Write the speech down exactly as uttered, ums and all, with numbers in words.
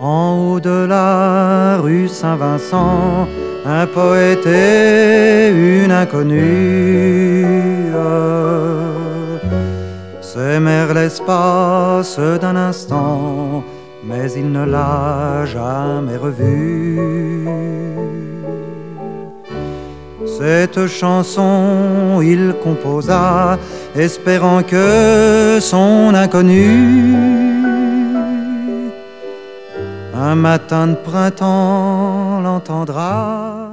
En haut de la rue Saint-Vincent, un poète et une inconnue s'aimèrent l'espace d'un instant, mais il ne l'a jamais revue. Cette chanson il composa, espérant que son inconnu un matin de printemps l'entendra.